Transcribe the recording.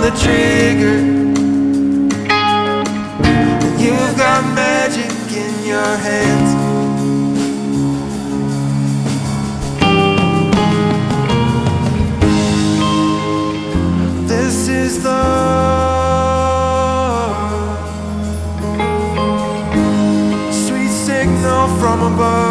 the trigger. You've got magic in your hands. This is love, sweet signal from above.